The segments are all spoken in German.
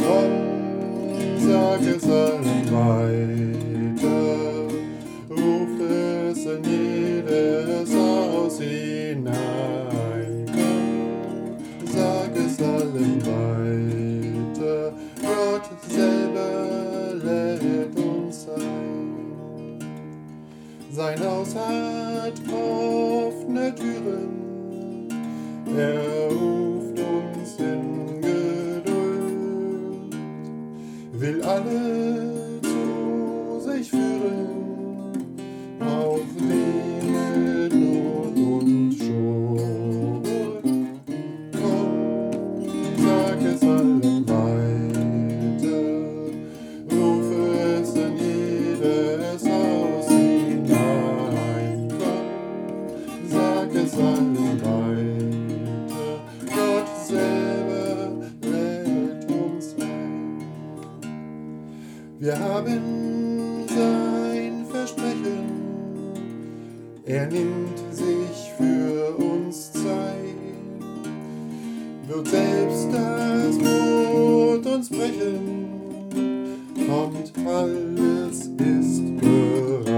Komm, sag es allen weiter, ruf es in jedes Haus hinein. Komm, sag es allen weiter, Gott selber lädt uns ein. Sein Haus hat offene Türen, er ruft uns in Geduld, will alle zu sich führen, auch die mit Not und Schuld. Komm, sag es allen weiter, rufe es in jedes Haus hinein. Komm, sag es allen weiter, Gott selber lädt uns ein. Wir haben sein Versprechen, er nimmt sich für uns Zeit, wird selbst das Brot uns brechen, kommt, alles ist bereit.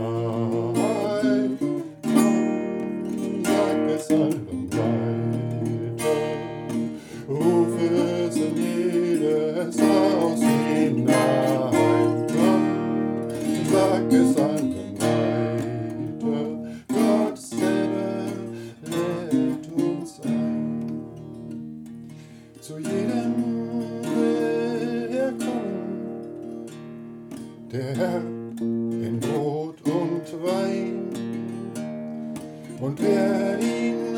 Komm, sag es allen weiter, ruf es in jedes Haus hinein. Komm, sag es allen weiter, Gott selber lädt uns ein. Zu jedem will er kommen, der Herr in Brot und Wein, und wer ihn